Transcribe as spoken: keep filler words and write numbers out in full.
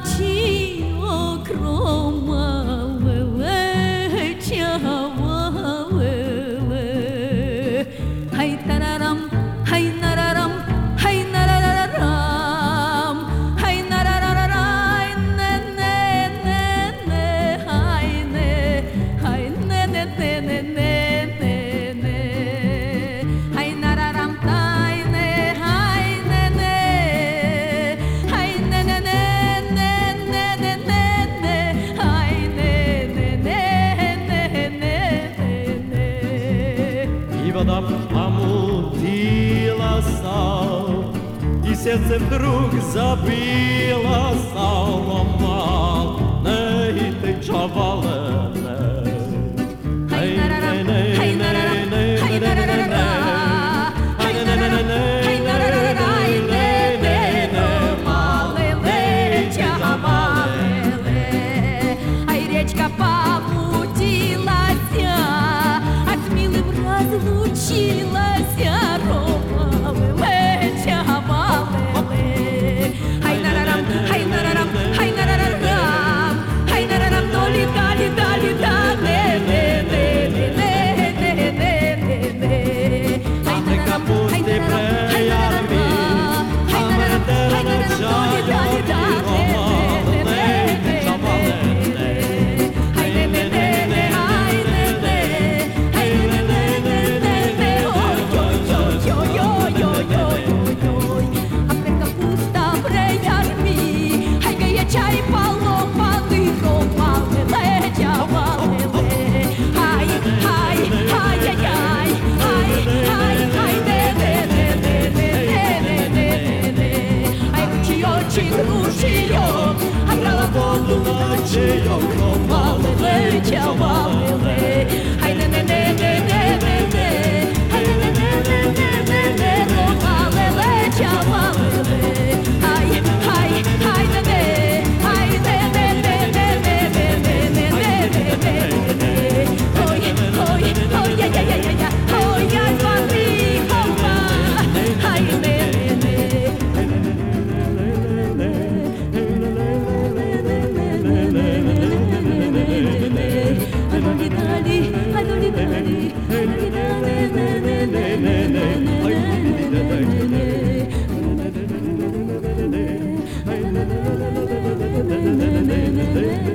очі окрома величава леле. Хай тарарам, хай нарарам, хай нарарарам, хай нарарарай, не не не не, хай не, хай не не не не не не не, хай нарарам тай не, хай не не, хай не не не не не не не не, хай не не не не не не. И вода помутилась, и сердце вдруг забилось, ломал, не ты чавале. Хай нарарам, хай нарарам, хай нарарара, хай нарарам, хай нарарарай, не не не малеле, чавалеле. Ай, речка помутилася, а смілим разлучилася, рома леле, чавалеле. Хай нарарам, хай нарарам, хай нарарарам, хай нарарам, долі, далі, далі, далі, не не не не не не не не. Хай нарарам, хай нарарам, хай нарарам, хай нарарам, хай нарарам, долі, далі, далі, не не не не не. Хай не не не не, хай не не, хай не не не не не, ой-ой-ой-ой-ой-ой-ой-ой. А при капуста при ярмі, хай гає чай полопаний, рома леле, чавалеле. Хай, хай, хай-яй-яй, хай, хай, хай, не не не не не не не не. Ай, ручійочок, ручійок, а брала воду на чийок, рома леле, чавалеле. Хай не не не не не не не, хай не не не не не не не, рома леле, чавалеле. Хай, хай, хай не не, хай не не не не не не не не не не не. Ой, ой, ой, я-я-я-я-я, ой, я звати хова, хай не не не. Ай, долі, далі, ай, долі, далі, ай, долі, далі, не не не не не не не не не.